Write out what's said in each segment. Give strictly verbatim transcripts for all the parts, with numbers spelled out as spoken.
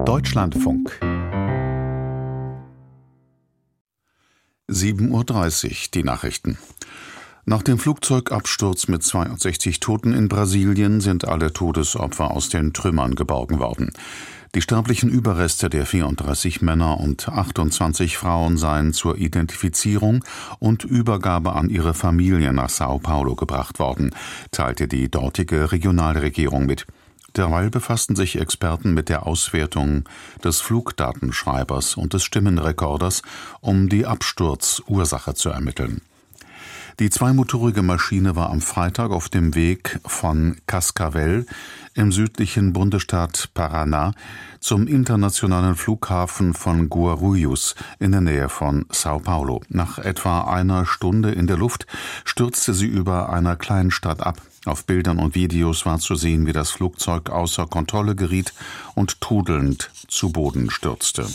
Deutschlandfunk. sieben Uhr dreißig, die Nachrichten. Nach dem Flugzeugabsturz mit zweiundsechzig Toten in Brasilien sind alle Todesopfer aus den Trümmern geborgen worden. Die sterblichen Überreste der vierunddreißig Männer und achtundzwanzig Frauen seien zur Identifizierung und Übergabe an ihre Familie nach Sao Paulo gebracht worden, teilte die dortige Regionalregierung mit. Derweil befassten sich Experten mit der Auswertung des Flugdatenschreibers und des Stimmenrekorders, um die Absturzursache zu ermitteln. Die zweimotorige Maschine war am Freitag auf dem Weg von Cascavel im südlichen Bundesstaat Paraná zum internationalen Flughafen von Guarulhos in der Nähe von Sao Paulo. Nach etwa einer Stunde in der Luft stürzte sie über einer Kleinstadt ab. Auf Bildern und Videos war zu sehen, wie das Flugzeug außer Kontrolle geriet und trudelnd zu Boden stürzte.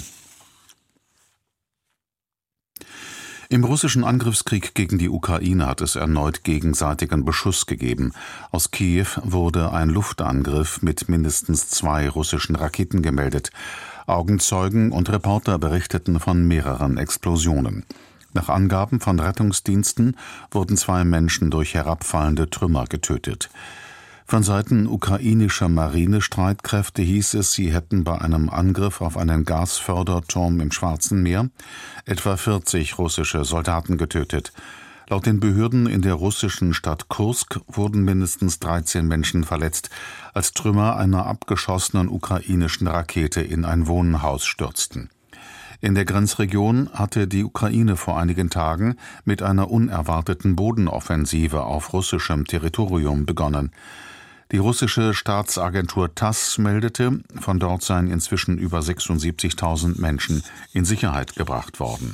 Im russischen Angriffskrieg gegen die Ukraine hat es erneut gegenseitigen Beschuss gegeben. Aus Kiew wurde ein Luftangriff mit mindestens zwei russischen Raketen gemeldet. Augenzeugen und Reporter berichteten von mehreren Explosionen. Nach Angaben von Rettungsdiensten wurden zwei Menschen durch herabfallende Trümmer getötet. Von Seiten ukrainischer Marinestreitkräfte hieß es, sie hätten bei einem Angriff auf einen Gasförderturm im Schwarzen Meer etwa vierzig russische Soldaten getötet. Laut den Behörden in der russischen Stadt Kursk wurden mindestens dreizehn Menschen verletzt, als Trümmer einer abgeschossenen ukrainischen Rakete in ein Wohnhaus stürzten. In der Grenzregion hatte die Ukraine vor einigen Tagen mit einer unerwarteten Bodenoffensive auf russischem Territorium begonnen. Die russische Staatsagentur TASS meldete, von dort seien inzwischen über sechsundsiebzigtausend Menschen in Sicherheit gebracht worden.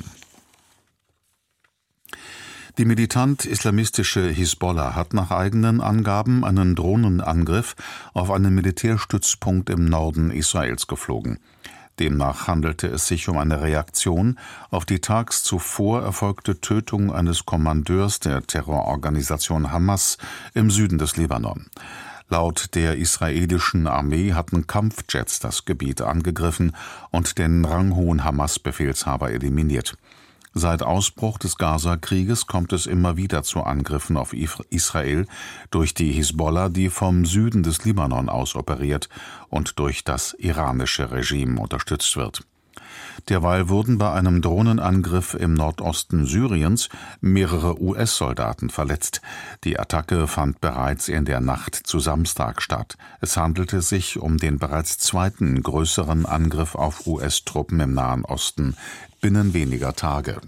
Die militant-islamistische Hisbollah hat nach eigenen Angaben einen Drohnenangriff auf einen Militärstützpunkt im Norden Israels geflogen. Demnach handelte es sich um eine Reaktion auf die tags zuvor erfolgte Tötung eines Kommandeurs der Terrororganisation Hamas im Süden des Libanon. Laut der israelischen Armee hatten Kampfjets das Gebiet angegriffen und den ranghohen Hamas-Befehlshaber eliminiert. Seit Ausbruch des Gaza-Krieges kommt es immer wieder zu Angriffen auf Israel durch die Hisbollah, die vom Süden des Libanon aus operiert und durch das iranische Regime unterstützt wird. Derweil wurden bei einem Drohnenangriff im Nordosten Syriens mehrere U S-Soldaten verletzt. Die Attacke fand bereits in der Nacht zu Samstag statt. Es handelte sich um den bereits zweiten größeren Angriff auf U S-Truppen im Nahen Osten binnen weniger Tage.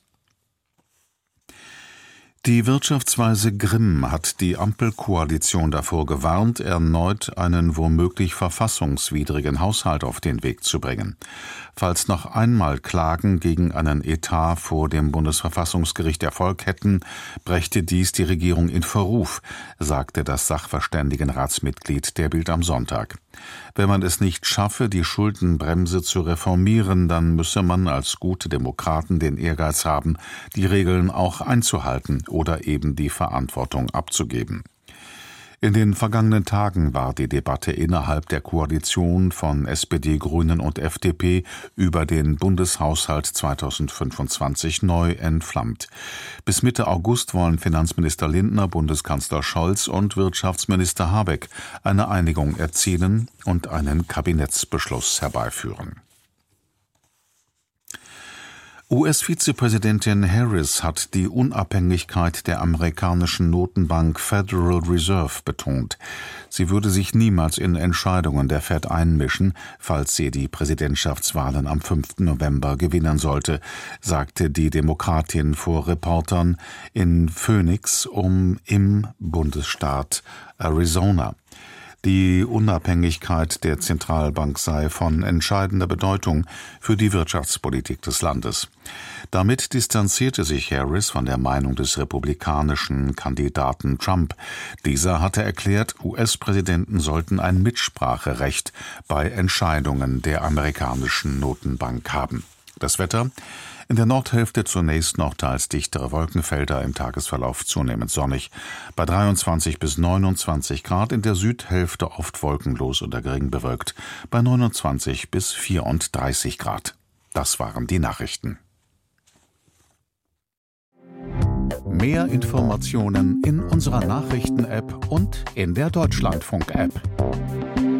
Die Wirtschaftsweise Grimm hat die Ampelkoalition davor gewarnt, erneut einen womöglich verfassungswidrigen Haushalt auf den Weg zu bringen. Falls noch einmal Klagen gegen einen Etat vor dem Bundesverfassungsgericht Erfolg hätten, brächte dies die Regierung in Verruf, sagte das Sachverständigenratsmitglied der Bild am Sonntag. Wenn man es nicht schaffe, die Schuldenbremse zu reformieren, dann müsse man als gute Demokraten den Ehrgeiz haben, die Regeln auch einzuhalten oder eben die Verantwortung abzugeben. In den vergangenen Tagen war die Debatte innerhalb der Koalition von S P D, Grünen und F D P über den Bundeshaushalt zweitausendfünfundzwanzig neu entflammt. Bis Mitte August wollen Finanzminister Lindner, Bundeskanzler Scholz und Wirtschaftsminister Habeck eine Einigung erzielen und einen Kabinettsbeschluss herbeiführen. U S-Vizepräsidentin Harris hat die Unabhängigkeit der amerikanischen Notenbank Federal Reserve betont. Sie würde sich niemals in Entscheidungen der Fed einmischen, falls sie die Präsidentschaftswahlen am fünften November gewinnen sollte, sagte die Demokratin vor Reportern in Phoenix um im Bundesstaat Arizona. Die Unabhängigkeit der Zentralbank sei von entscheidender Bedeutung für die Wirtschaftspolitik des Landes. Damit distanzierte sich Harris von der Meinung des republikanischen Kandidaten Trump. Dieser hatte erklärt, U S-Präsidenten sollten ein Mitspracherecht bei Entscheidungen der amerikanischen Notenbank haben. Das Wetter: In der Nordhälfte zunächst noch teils dichtere Wolkenfelder, im Tagesverlauf zunehmend sonnig. Bei dreiundzwanzig bis neunundzwanzig Grad, in der Südhälfte oft wolkenlos oder gering bewölkt. Bei neunundzwanzig bis vierunddreißig Grad. Das waren die Nachrichten. Mehr Informationen in unserer Nachrichten-App und in der Deutschlandfunk-App.